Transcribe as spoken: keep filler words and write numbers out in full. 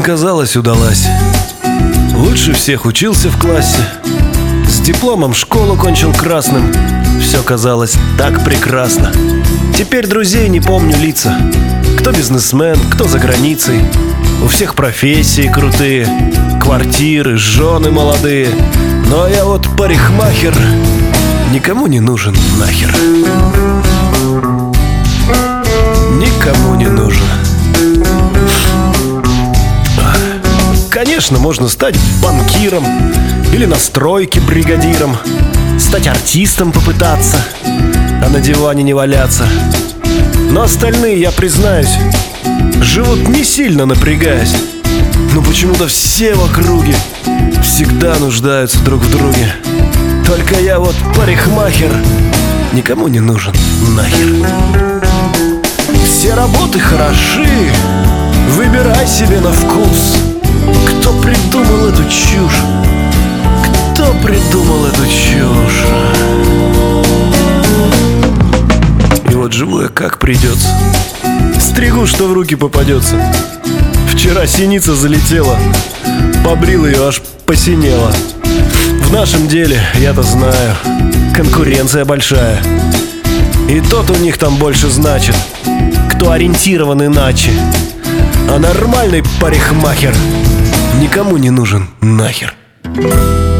казалось, удалась. Лучше всех учился в классе. С дипломом школу кончил красным. Все казалось так прекрасно. Теперь друзей не помню лица. Кто бизнесмен, кто за границей. У всех профессии крутые, квартиры, жены молодые. Но я вот парикмахер, никому не нужен нахер. Никому не нужен. Конечно, можно стать банкиром или на стройке бригадиром, стать артистом попытаться, а на диване не валяться. Но остальные, я признаюсь, живут не сильно напрягаясь. Но почему-то все в округе всегда нуждаются друг в друге. Только я вот парикмахер, никому не нужен нахер. Все работы хороши, выбирай себе на вкус. Кто придумал эту чушь? Кто придумал эту чушь? И вот живу я как придется. Стригу, что в руки попадется. Вчера синица залетела, побрил ее, аж посинела. В нашем деле, я-то знаю, конкуренция большая. И тот у них там больше значит, кто ориентирован иначе. А нормальный парикмахер никому не нужен нахер.